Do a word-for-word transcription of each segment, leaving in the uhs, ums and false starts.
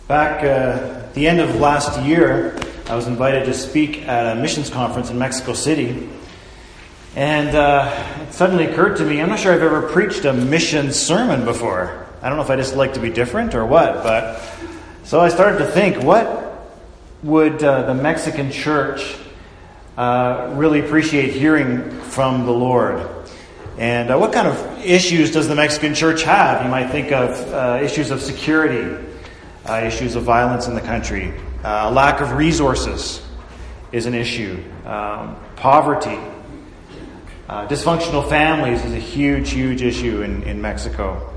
Back uh, at the end of last year, I was invited to speak at a missions conference in Mexico City. And uh, it suddenly occurred to me, I'm not sure I've ever preached a mission sermon before. I don't know if I just like to be different or what, but so I started to think, what would uh, the Mexican church uh, really appreciate hearing from the Lord? And uh, what kind of issues does the Mexican church have? You might think of uh, issues of security, uh, issues of violence in the country. Uh, lack of resources is an issue. Um, poverty. Uh, dysfunctional families is a huge, huge issue in, in Mexico.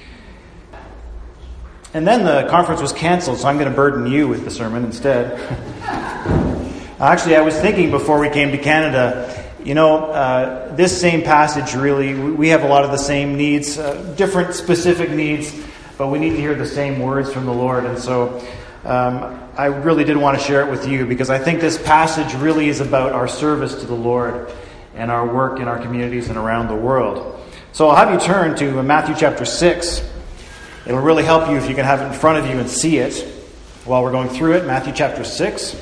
And then the conference was canceled, so I'm going to burden you with the sermon instead. Actually, I was thinking before we came to Canada, you know, uh, this same passage really, we have a lot of the same needs, uh, different specific needs, but we need to hear the same words from the Lord. And so um, I really did want to share it with you because I think this passage really is about our service to the Lord and our work in our communities and around the world. So I'll have you turn to Matthew chapter six. It'll really help you if you can have it in front of you and see it while we're going through it. Matthew chapter six.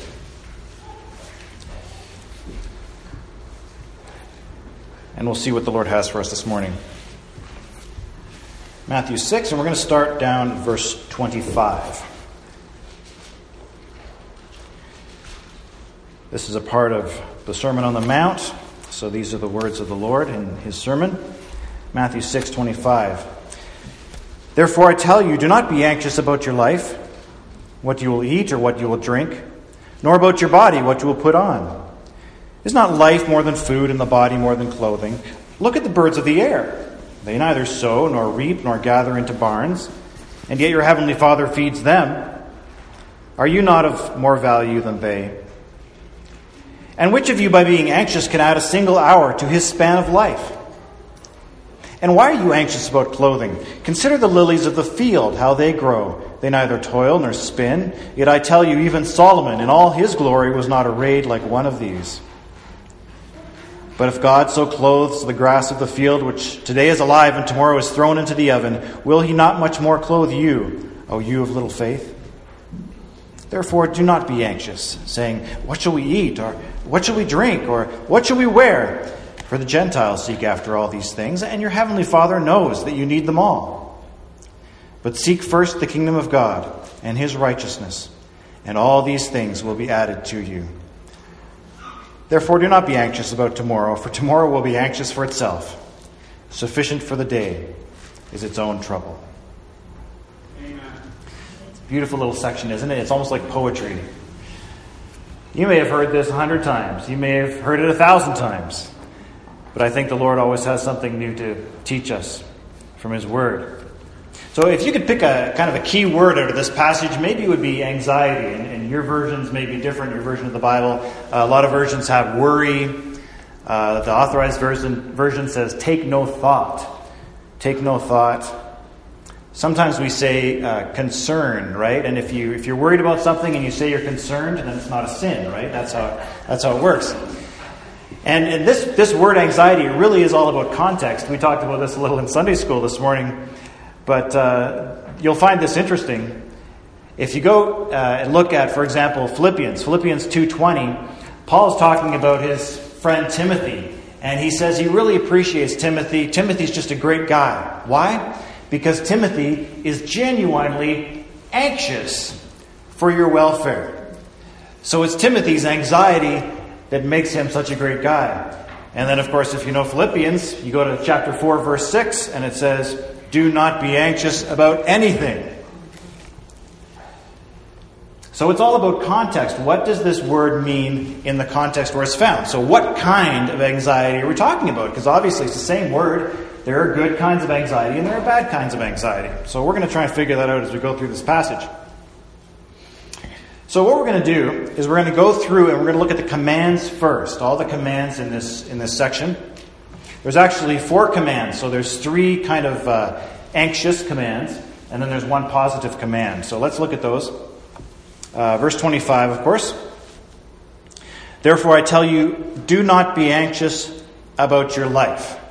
And we'll see what the Lord has for us this morning. Matthew six, and we're going to start down verse twenty-five. This is a part of the Sermon on the Mount. So these are the words of the Lord in his sermon. Matthew six twenty-five. Therefore I tell you, do not be anxious about your life, what you will eat or what you will drink, nor about your body, what you will put on. Is not life more than food and the body more than clothing? Look at the birds of the air. They neither sow nor reap nor gather into barns, and yet your heavenly Father feeds them. Are you not of more value than they? And which of you, by being anxious, can add a single hour to his span of life? And why are you anxious about clothing? Consider the lilies of the field, how they grow. They neither toil nor spin. Yet I tell you, even Solomon in all his glory was not arrayed like one of these. But if God so clothes the grass of the field, which today is alive and tomorrow is thrown into the oven, will he not much more clothe you, O you of little faith? Therefore do not be anxious, saying, what shall we eat? Or what shall we drink? Or what shall we wear? For the Gentiles seek after all these things, and your heavenly Father knows that you need them all. But seek first the kingdom of God and his righteousness, and all these things will be added to you. Therefore do not be anxious about tomorrow, for tomorrow will be anxious for itself. Sufficient for the day is its own trouble. Amen. It's a beautiful little section, isn't it? It's almost like poetry. You may have heard this a hundred times. You may have heard it a thousand times. But I think the Lord always has something new to teach us from his word. So if you could pick a kind of a key word out of this passage, maybe it would be anxiety. And, and your versions may be different, your version of the Bible. Uh, a lot of versions have worry. Uh, the Authorized version, version says, take no thought. Take no thought. Sometimes we say uh, concern, right? And if, you, if you're worried about something and you say you're concerned, then it's not a sin, right? That's how, that's how it works. And, and this, this word anxiety really is all about context. We talked about this a little in Sunday school this morning. But uh, you'll find this interesting. If you go uh, and look at, for example, Philippians, Philippians two twenty, Paul's talking about his friend Timothy. And he says he really appreciates Timothy. Timothy's just a great guy. Why? Because Timothy is genuinely anxious for your welfare. So it's Timothy's anxiety that makes him such a great guy. And then, of course, if you know Philippians, you go to chapter four, verse six, and it says, do not be anxious about anything. So it's all about context. What does this word mean in the context where it's found? So what kind of anxiety are we talking about? Because obviously it's the same word. There are good kinds of anxiety and there are bad kinds of anxiety. So we're going to try and figure that out as we go through this passage. So what we're going to do is we're going to go through and we're going to look at the commands first. All the commands in this in this section. There's actually four commands. So there's three kind of uh, anxious commands, and then there's one positive command. So let's look at those. Uh, verse twenty-five, of course. Therefore I tell you, do not be anxious about your life.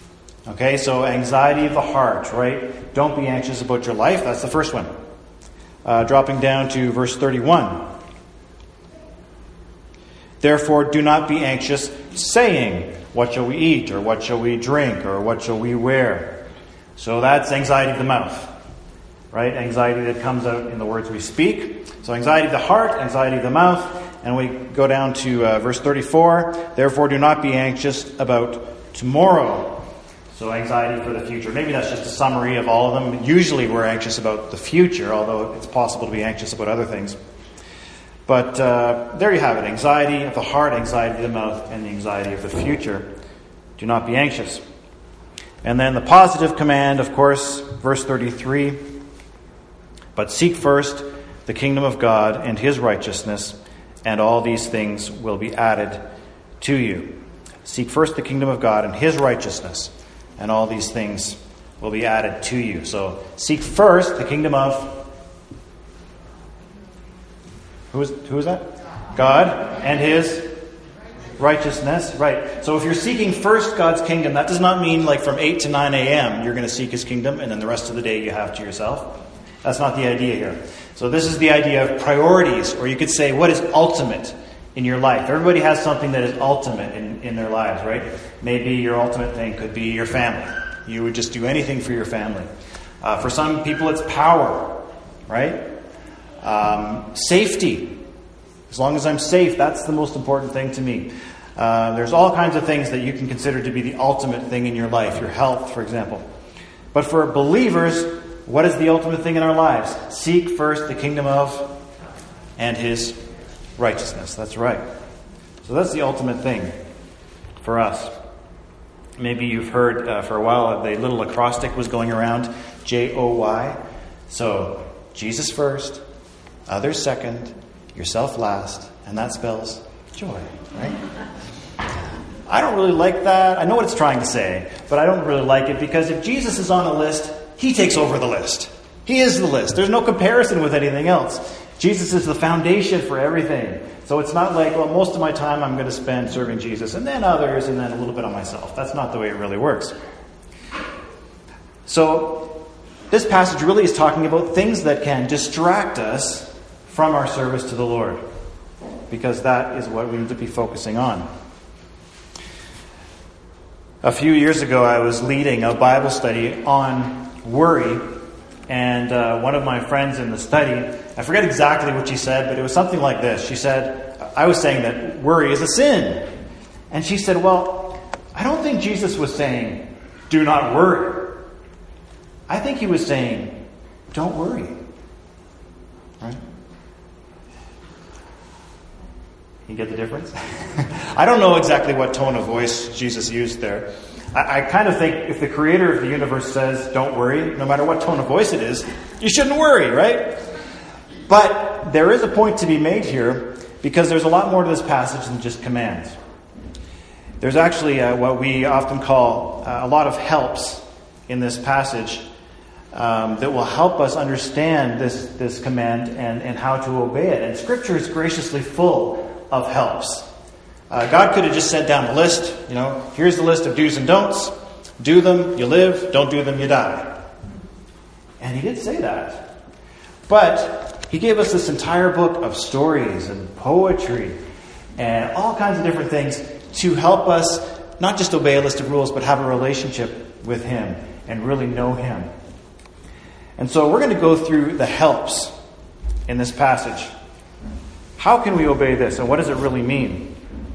Okay, so anxiety of the heart, right? Don't be anxious about your life. That's the first one. uh, dropping down to verse thirty-one. Therefore, do not be anxious, saying, what shall we eat, or what shall we drink, or what shall we wear? So that's anxiety of the mouth, right? Anxiety that comes out in the words we speak. So anxiety of the heart, anxiety of the mouth. And we go down to uh, verse thirty-four. Therefore, do not be anxious about tomorrow. So anxiety for the future. Maybe that's just a summary of all of them. Usually we're anxious about the future, although it's possible to be anxious about other things. But uh, there you have it. Anxiety of the heart, anxiety of the mouth, and the anxiety of the future. Do not be anxious. And then the positive command, of course, verse thirty-three. But seek first the kingdom of God and his righteousness, and all these things will be added to you. Seek first the kingdom of God and his righteousness, and all these things will be added to you. So seek first the kingdom of... Who is, who is that? God and his righteousness. Right. So if you're seeking first God's kingdom, that does not mean like from eight to nine a.m. you're going to seek his kingdom and then the rest of the day you have to yourself. That's not the idea here. So this is the idea of priorities, or you could say what is ultimate in your life. Everybody has something that is ultimate in, in their lives, right? Maybe your ultimate thing could be your family. You would just do anything for your family. Uh, for some people it's power, right? Um, safety. As long as I'm safe, that's the most important thing to me. Uh, there's all kinds of things that you can consider to be the ultimate thing in your life. Your health, for example. But for believers, what is the ultimate thing in our lives? Seek first the kingdom of and his righteousness. That's right. So that's the ultimate thing for us. Maybe you've heard uh, for a while the little acrostic was going around, J O Y. So Jesus first, others second, yourself last, and that spells joy, right? I don't really like that. I know what it's trying to say, but I don't really like it because if Jesus is on a list, he takes over the list. He is the list. There's no comparison with anything else. Jesus is the foundation for everything. So it's not like, well, most of my time I'm going to spend serving Jesus, and then others, and then a little bit on myself. That's not the way it really works. So this passage really is talking about things that can distract us from our service to the Lord, because that is what we need to be focusing on. A few years ago, I was leading a Bible study on worry, and uh, one of my friends in the study, I forget exactly what she said, but it was something like this. She said, I was saying that worry is a sin. And she said, well, I don't think Jesus was saying, do not worry. I think he was saying, don't worry. Right? You get the difference? I don't know exactly what tone of voice Jesus used there. I, I kind of think if the creator of the universe says, don't worry, no matter what tone of voice it is, you shouldn't worry, right? But there is a point to be made here, because there's a lot more to this passage than just commands. There's actually uh, what we often call uh, a lot of helps in this passage um, that will help us understand this, this command and, and how to obey it. And Scripture is graciously full of helps. Uh, God could have just sent down a list, you know, here's the list of do's and don'ts. Do them, you live. Don't do them, you die. And he did say that. But he gave us this entire book of stories and poetry and all kinds of different things to help us not just obey a list of rules, but have a relationship with him and really know him. And so we're going to go through the helps in this passage. How can we obey this, and what does it really mean?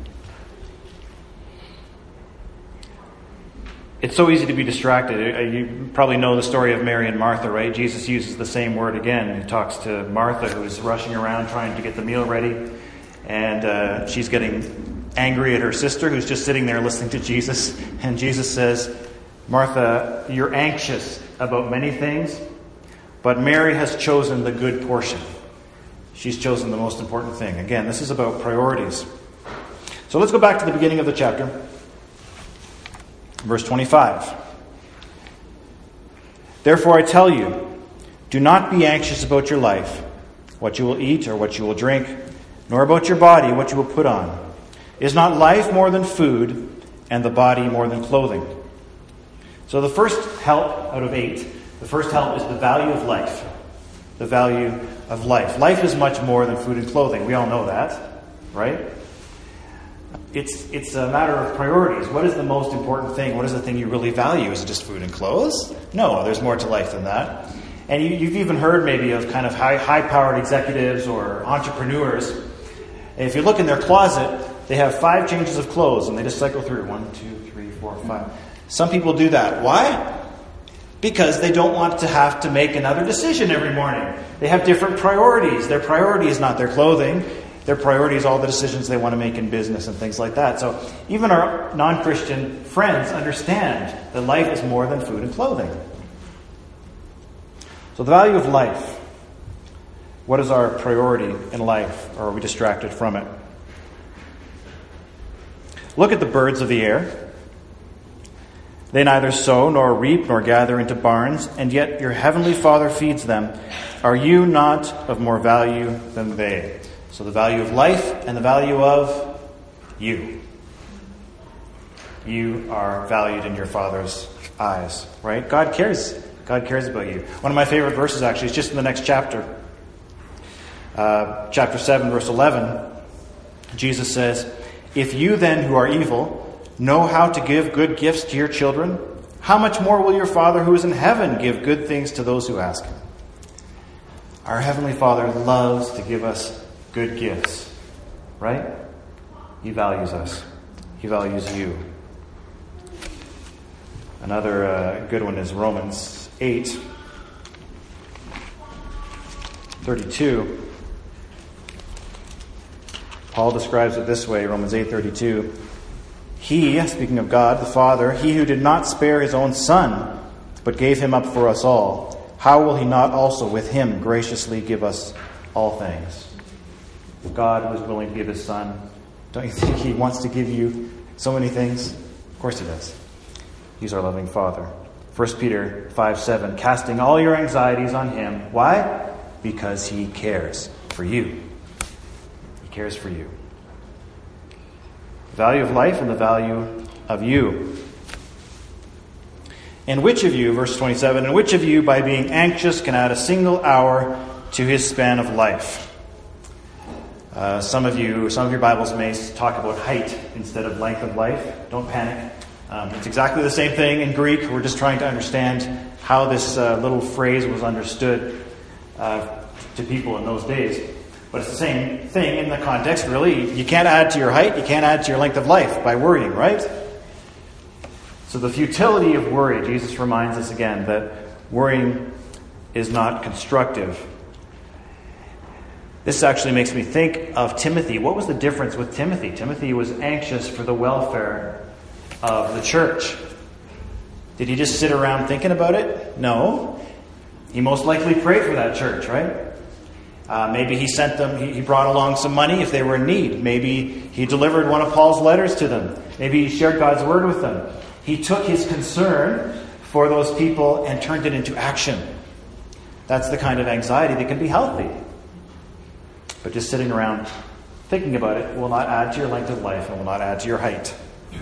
It's so easy to be distracted. You probably know the story of Mary and Martha, right? Jesus uses the same word again. He talks to Martha, who's rushing around trying to get the meal ready. And uh, she's getting angry at her sister, who's just sitting there listening to Jesus. And Jesus says, Martha, you're anxious about many things, but Mary has chosen the good portion. She's chosen the most important thing. Again, this is about priorities. So let's go back to the beginning of the chapter. Verse twenty-five. Therefore I tell you, do not be anxious about your life, what you will eat or what you will drink, nor about your body, what you will put on. Is not life more than food, and the body more than clothing? So the first help out of eight, the first help is the value of life. the value of life. Life is much more than food and clothing. We all know that, right? It's it's a matter of priorities. What is the most important thing? What is the thing you really value? Is it just food and clothes? No, there's more to life than that. And you, you've even heard maybe of kind of high, high-powered executives or entrepreneurs. If you look in their closet, they have five changes of clothes, and they just cycle through. One, two, three, four, five. Some people do that. Why? Because they don't want to have to make another decision every morning. They have different priorities. Their priority is not their clothing. Their priority is all the decisions they want to make in business and things like that. So even our non-Christian friends understand that life is more than food and clothing. So the value of life. What is our priority in life? Or are we distracted from it? Look at the birds of the air. They neither sow nor reap nor gather into barns, and yet your heavenly Father feeds them. Are you not of more value than they? So the value of life and the value of you. You are valued in your Father's eyes, right? God cares. God cares about you. One of my favorite verses, actually, is just in the next chapter. Uh, chapter seven, verse eleven. Jesus says, "If you then who are evil know how to give good gifts to your children, how much more will your Father who is in heaven give good things to those who ask him?" Our Heavenly Father loves to give us good gifts, right? He values us. He values you. Another uh, good one is Romans eight thirty-two. Paul describes it this way, Romans eight thirty-two. He, speaking of God, the Father, he who did not spare his own Son, but gave him up for us all, how will he not also with him graciously give us all things? God was willing to give his Son. Don't you think he wants to give you so many things? Of course he does. He's our loving Father. First Peter five seven, casting all your anxieties on him. Why? Because he cares for you. He cares for you. The value of life and the value of you. And which of you, verse twenty-seven, and which of you, by being anxious, can add a single hour to his span of life? Uh, some of you, some of your Bibles may talk about height instead of length of life. Don't panic. Um, it's exactly the same thing in Greek. We're just trying to understand how this uh, little phrase was understood uh, to people in those days. But it's the same thing in the context, really. You can't add to your height, you can't add to your length of life by worrying, right? So the futility of worry, Jesus reminds us again that worrying is not constructive. This actually makes me think of Timothy. What was the difference with Timothy? Timothy was anxious for the welfare of the church. Did he just sit around thinking about it? No. He most likely prayed for that church, right? Uh, maybe he sent them, he, he brought along some money if they were in need. Maybe he delivered one of Paul's letters to them. Maybe he shared God's word with them. He took his concern for those people and turned it into action. That's the kind of anxiety that can be healthy. But just sitting around thinking about it will not add to your length of life and will not add to your height.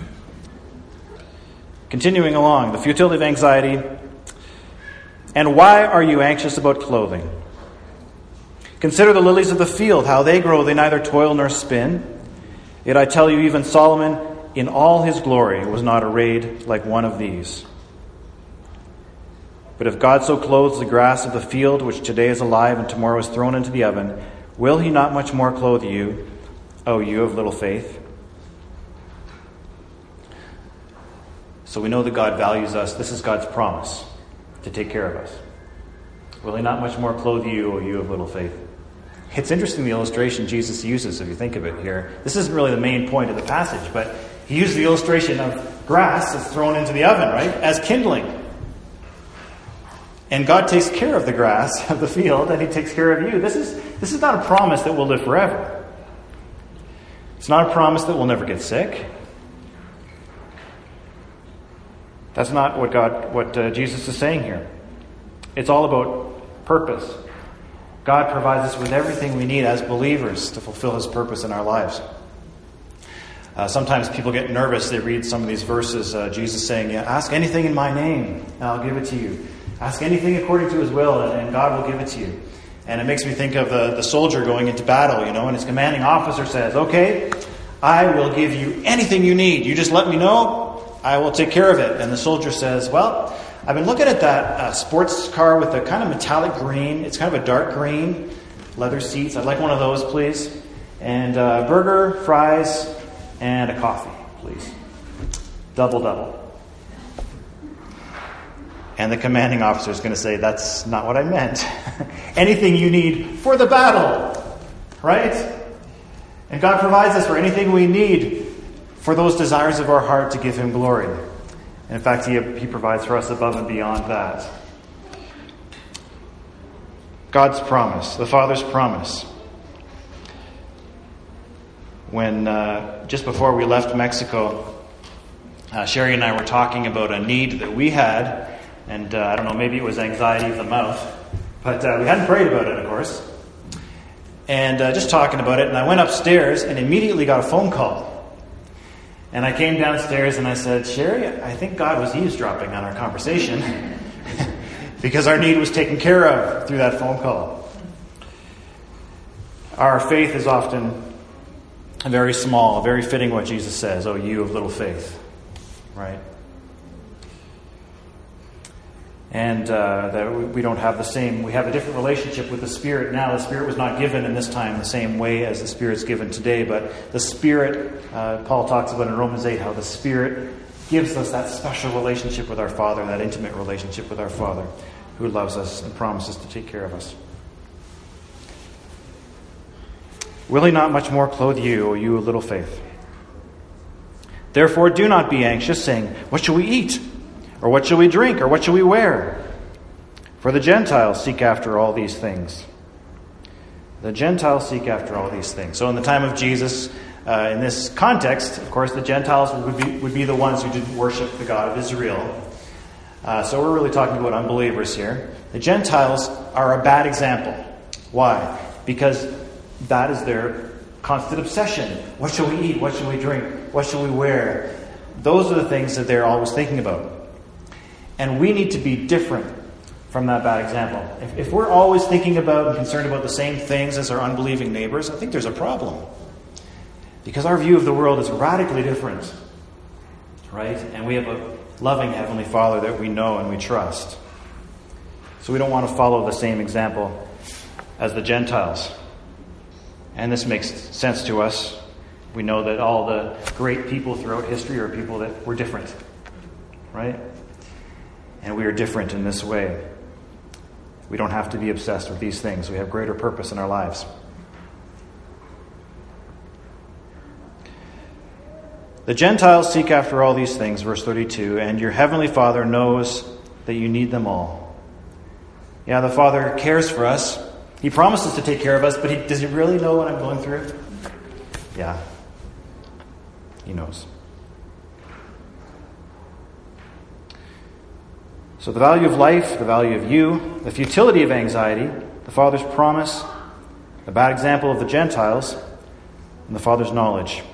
Continuing along, the futility of anxiety. And why are you anxious about clothing? Consider the lilies of the field, how they grow. They neither toil nor spin. Yet I tell you, even Solomon, in all his glory, was not arrayed like one of these. But if God so clothes the grass of the field, which today is alive and tomorrow is thrown into the oven, will he not much more clothe you, O you of little faith? So we know that God values us. This is God's promise to take care of us. Will he not much more clothe you, O you of little faith? It's interesting the illustration Jesus uses, if you think of it here. This isn't really the main point of the passage, but he used the illustration of grass that's thrown into the oven, right, as kindling. And God takes care of the grass of the field, and he takes care of you. This is, this is not a promise that we'll live forever. It's not a promise that we'll never get sick. That's not what God, what uh, Jesus is saying here. It's all about purpose. God provides us with everything we need as believers to fulfill his purpose in our lives. Uh, sometimes people get nervous. They read some of these verses. Uh, Jesus saying, yeah, ask anything in my name, and I'll give it to you. Ask anything according to his will, and, and God will give it to you. And it makes me think of the, the soldier going into battle, you know, and his commanding officer says, okay, I will give you anything you need. You just let me know, I will take care of it. And the soldier says, well, I've been looking at that uh, sports car with a kind of metallic green. It's kind of a dark green, leather seats. I'd like one of those, please. And uh, burger, fries, and a coffee, please. Double, double. And the commanding officer is going to say, that's not what I meant. Anything you need for the battle, right? And God provides us for anything we need for those desires of our heart to give him glory. And in fact, he, he provides for us above and beyond that. God's promise, the Father's promise. When, uh, just before we left Mexico, uh, Sherry and I were talking about a need that we had. And uh, I don't know, maybe it was anxiety of the mouth. But uh, we hadn't prayed about it, of course. And uh, just talking about it. And I went upstairs and immediately got a phone call. And I came downstairs and I said, Sherry, I think God was eavesdropping on our conversation. Because our need was taken care of through that phone call. Our faith is often very small, very fitting what Jesus says, oh, you of little faith. Right? And uh, that we don't have the same, we have a different relationship with the Spirit now. The Spirit was not given in this time the same way as the Spirit's given today. But the Spirit, uh, Paul talks about in Romans eight, how the Spirit gives us that special relationship with our Father, that intimate relationship with our Father, who loves us and promises to take care of us. Will he not much more clothe you, O you of little faith? Therefore do not be anxious, saying, what shall we eat? Or what shall we drink? Or what shall we wear? For the Gentiles seek after all these things. The Gentiles seek after all these things. So in the time of Jesus, uh, in this context, of course, the Gentiles would be, would be the ones who didn't worship the God of Israel. Uh, so we're really talking about unbelievers here. The Gentiles are a bad example. Why? Because that is their constant obsession. What shall we eat? What shall we drink? What shall we wear? Those are the things that they're always thinking about. And we need to be different from that bad example. If, if we're always thinking about and concerned about the same things as our unbelieving neighbors, I think there's a problem. Because our view of the world is radically different. Right? And we have a loving Heavenly Father that we know and we trust. So we don't want to follow the same example as the Gentiles. And this makes sense to us. We know that all the great people throughout history are people that were different. Right? And we are different in this way. We don't have to be obsessed with these things. We have greater purpose in our lives. The Gentiles seek after all these things, verse thirty-two, and your heavenly Father knows that you need them all. Yeah, the Father cares for us. He promises to take care of us, but he, does he really know what I'm going through? Yeah. He knows. So the value of life, the value of you, the futility of anxiety, the Father's promise, the bad example of the Gentiles, and the Father's knowledge.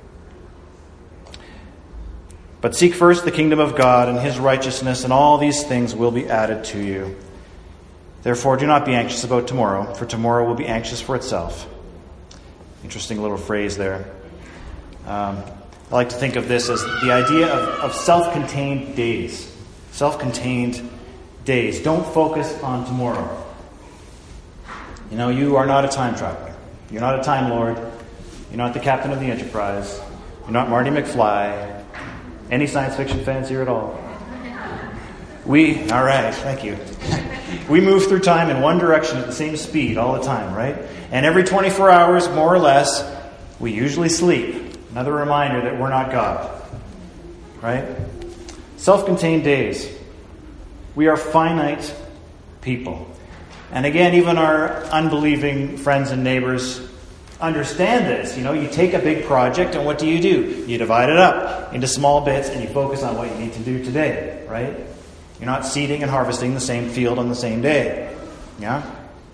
But seek first the kingdom of God and his righteousness, and all these things will be added to you. Therefore, do not be anxious about tomorrow, for tomorrow will be anxious for itself. Interesting little phrase there. Um, I like to think of this as the idea of, of self-contained days. Self-contained days. Don't focus on tomorrow. You know, you are not a time traveler. You're not a Time Lord. You're not the captain of the Enterprise. You're not Marty McFly. Any science fiction fans here at all? We, all right, thank you. We move through time in one direction at the same speed all the time, right? And every twenty-four hours, more or less, we usually sleep. Another reminder that we're not God. Right? Self-contained days. We are finite people. And again, even our unbelieving friends and neighbors understand this. You know, you take a big project and what do you do? You divide it up into small bits and you focus on what you need to do today, right? You're not seeding and harvesting the same field on the same day. Yeah?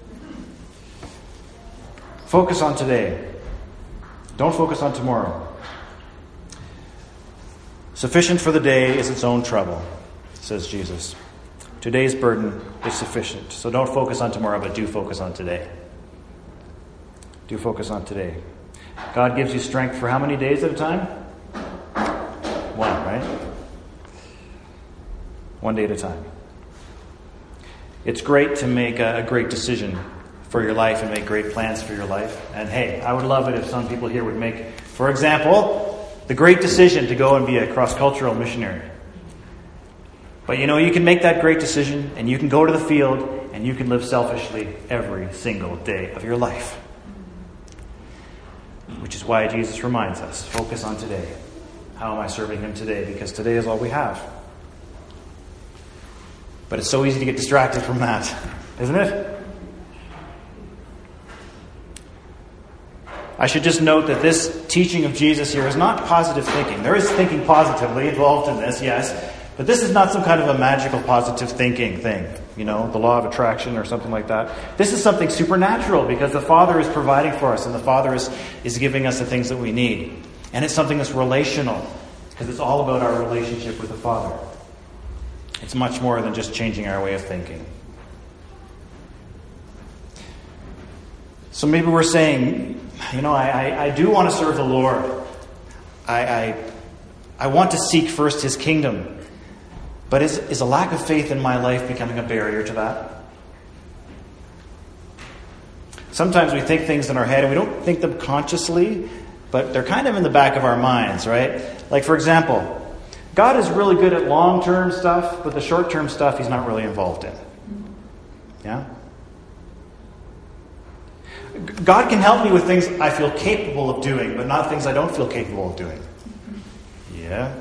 Focus on today. Don't focus on tomorrow. Sufficient for the day is its own trouble, says Jesus. Today's burden is sufficient. So don't focus on tomorrow, but do focus on today. Do focus on today. God gives you strength for how many days at a time? One, right? One day at a time. It's great to make a, a great decision for your life and make great plans for your life. And hey, I would love it if some people here would make, for example, the great decision to go and be a cross-cultural missionary. But you know, you can make that great decision and you can go to the field and you can live selfishly every single day of your life. Which is why Jesus reminds us, focus on today. How am I serving him today? Because today is all we have. But it's so easy to get distracted from that, isn't it? I should just note that this teaching of Jesus here is not positive thinking. There is thinking positively involved in this, yes. But this is not some kind of a magical positive thinking thing. You know, the law of attraction or something like that. This is something supernatural because the Father is providing for us and the Father is, is giving us the things that we need. And it's something that's relational because it's all about our relationship with the Father. It's much more than just changing our way of thinking. So maybe we're saying, you know, I, I, I do want to serve the Lord. I, I, I want to seek first his kingdom. But is, is a lack of faith in my life becoming a barrier to that? Sometimes we think things in our head and we don't think them consciously, but they're kind of in the back of our minds, right? Like, for example, God is really good at long-term stuff, but the short-term stuff he's not really involved in. Yeah? God can help me with things I feel capable of doing, but not things I don't feel capable of doing. Yeah?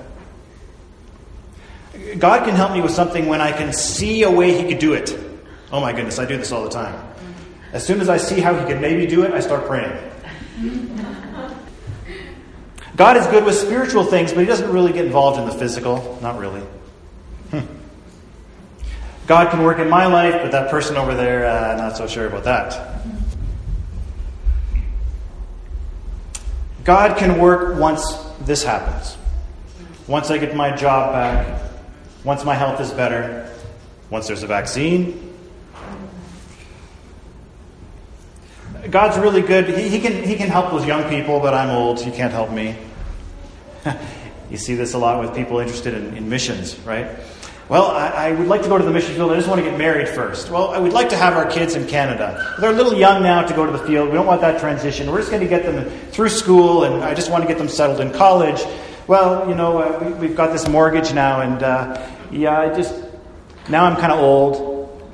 God can help me with something when I can see a way he could do it. Oh my goodness, I do this all the time. As soon as I see how he could maybe do it, I start praying. God is good with spiritual things, but he doesn't really get involved in the physical. Not really. Hmm. God can work in my life, but that person over there, uh, not so sure about that. God can work once this happens. Once I get my job back. Once my health is better. Once there's a vaccine. God's really good. He, he can he can help those young people, but I'm old. He can't help me. You see this a lot with people interested in, in missions, right? Well, I, I would like to go to the mission field. I just want to get married first. Well, I would like to have our kids in Canada. They're a little young now to go to the field. We don't want that transition. We're just going to get them through school, and I just want to get them settled in college. Well, you know, uh, we, we've got this mortgage now, and uh, yeah, I just, now I'm kind of old.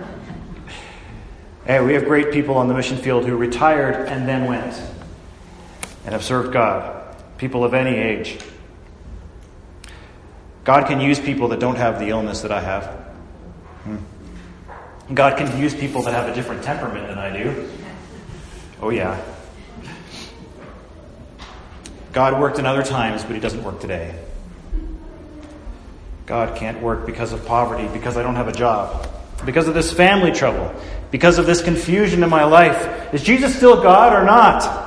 Hey, we have great people on the mission field who retired and then went and have served God. People of any age. God can use people that don't have the illness that I have. Hmm. God can use people that have a different temperament than I do. Oh yeah. God worked in other times, but he doesn't work today. God can't work because of poverty, because I don't have a job, because of this family trouble, because of this confusion in my life. Is Jesus still God or not?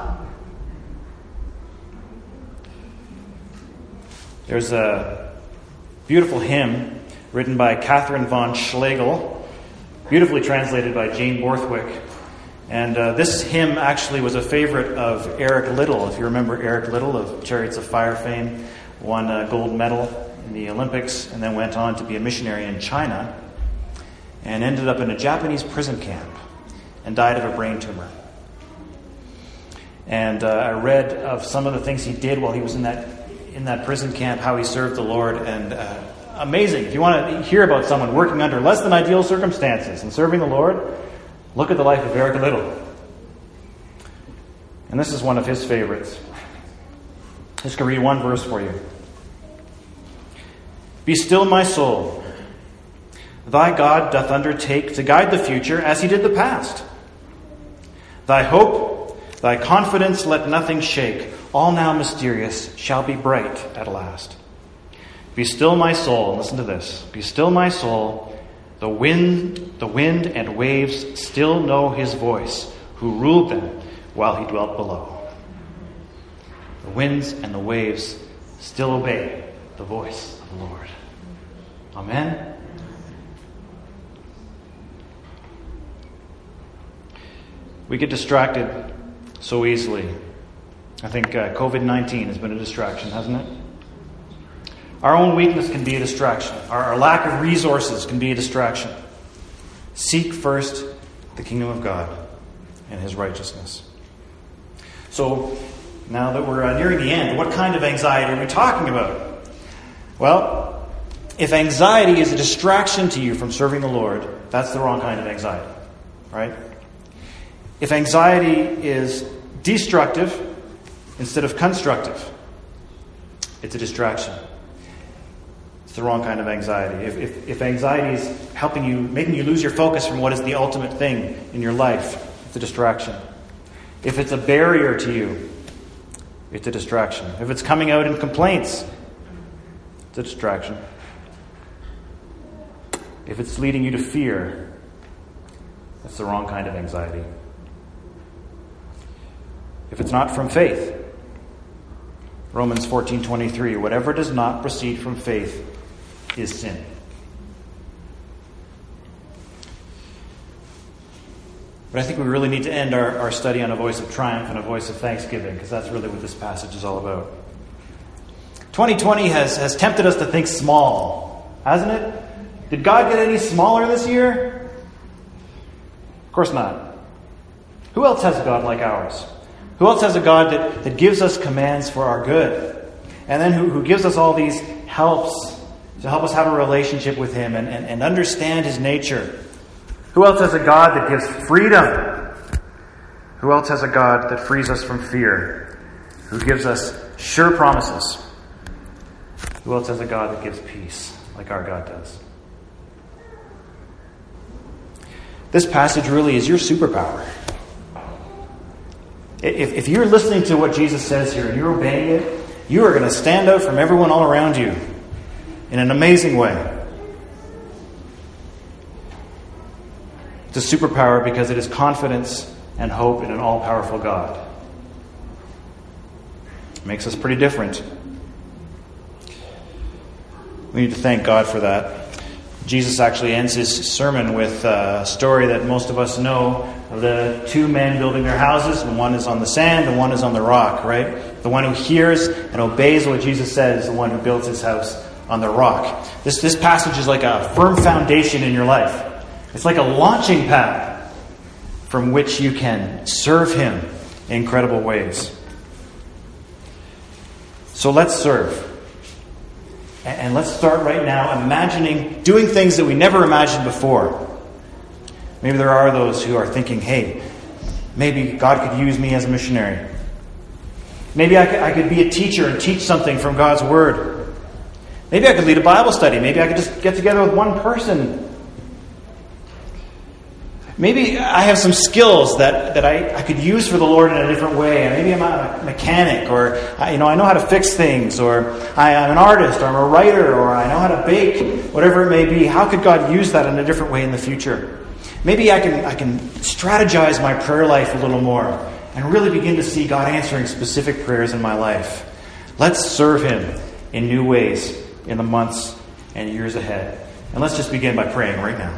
There's a beautiful hymn written by Catherine von Schlegel, beautifully translated by Jane Borthwick. And uh, this hymn actually was a favorite of Eric Liddell. If you remember Eric Liddell of Chariots of Fire fame, won a gold medal in the Olympics and then went on to be a missionary in China and ended up in a Japanese prison camp and died of a brain tumor. And uh, I read of some of the things he did while he was in that in that prison camp, how he served the Lord, and uh, amazing. If you want to hear about someone working under less than ideal circumstances and serving the Lord, look at the life of Eric Liddell. And this is one of his favorites. I'm just going to read one verse for you. Be still, my soul. Thy God doth undertake to guide the future as he did the past. Thy hope, thy confidence let nothing shake. All now mysterious shall be bright at last. Be still, my soul. Listen to this. Be still, my soul. The wind, the wind and waves still know his voice, who ruled them while he dwelt below. The winds and the waves still obey the voice of the Lord. Amen. We get distracted so easily. I think uh, covid nineteen has been a distraction, hasn't it? Our own weakness can be a distraction. Our, our lack of resources can be a distraction. Seek first the kingdom of God and His righteousness. So, now that we're uh, nearing the end, what kind of anxiety are we talking about? Well, if anxiety is a distraction to you from serving the Lord, that's the wrong kind of anxiety, right? If anxiety is destructive instead of constructive, it's a distraction. It's the wrong kind of anxiety. If, if, if anxiety is helping you, making you lose your focus from what is the ultimate thing in your life, it's a distraction. If it's a barrier to you, it's a distraction. If it's coming out in complaints, it's a distraction. If it's leading you to fear, that's the wrong kind of anxiety. If it's not from faith, Romans fourteen twenty-three, whatever does not proceed from faith is sin. But I think we really need to end our, our study on a voice of triumph and a voice of thanksgiving, because that's really what this passage is all about. twenty twenty has, has tempted us to think small, hasn't it? Did God get any smaller this year? Of course not. Who else has a God like ours? Who else has a God that, that gives us commands for our good? And then who, who gives us all these helps to help us have a relationship with Him and, and, and understand His nature? Who else has a God that gives freedom? Who else has a God that frees us from fear? Who gives us sure promises? Who else has a God that gives peace like our God does? This passage really is your superpower. If, if you're listening to what Jesus says here and you're obeying it, you are going to stand out from everyone all around you in an amazing way. It's a superpower because it is confidence and hope in an all-powerful God. It makes us pretty different. We need to thank God for that. Jesus actually ends his sermon with a story that most of us know of the two men building their houses. And one is on the sand and one is on the rock, right? The one who hears and obeys what Jesus says is the one who builds his house on the rock. This, this passage is like a firm foundation in your life. It's like a launching pad from which you can serve Him in incredible ways. So let's serve. And let's start right now imagining doing things that we never imagined before. Maybe there are those who are thinking, hey, maybe God could use me as a missionary. Maybe I could, I could be a teacher and teach something from God's Word. Maybe I could lead a Bible study. Maybe I could just get together with one person. Maybe I have some skills that, that I, I could use for the Lord in a different way. Maybe I'm a mechanic, or you know, I know how to fix things, or I, I'm an artist, or I'm a writer, or I know how to bake, whatever it may be. How could God use that in a different way in the future? Maybe I can I can strategize my prayer life a little more and really begin to see God answering specific prayers in my life. Let's serve Him in new ways in the months and years ahead. And let's just begin by praying right now.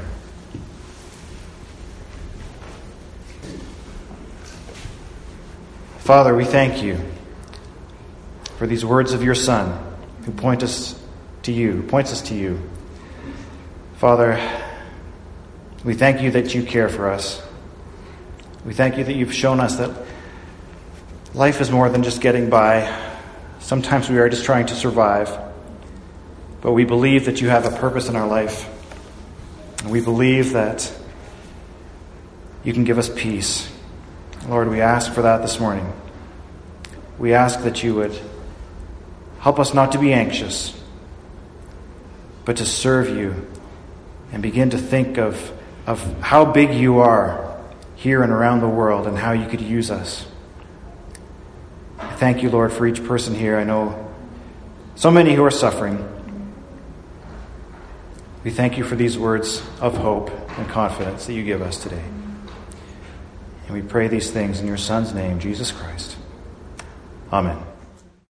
Father, we thank You for these words of Your Son who point us to You, points us to You. Father, we thank You that You care for us. We thank You that You've shown us that life is more than just getting by. Sometimes we are just trying to survive. But we believe that You have a purpose in our life. And we believe that You can give us peace. Lord, we ask for that this morning. We ask that You would help us not to be anxious, but to serve You and begin to think of, of how big You are here and around the world and how You could use us. I thank You, Lord, for each person here. I know so many who are suffering. We thank You for these words of hope and confidence that You give us today. And we pray these things in Your Son's name, Jesus Christ. Amen.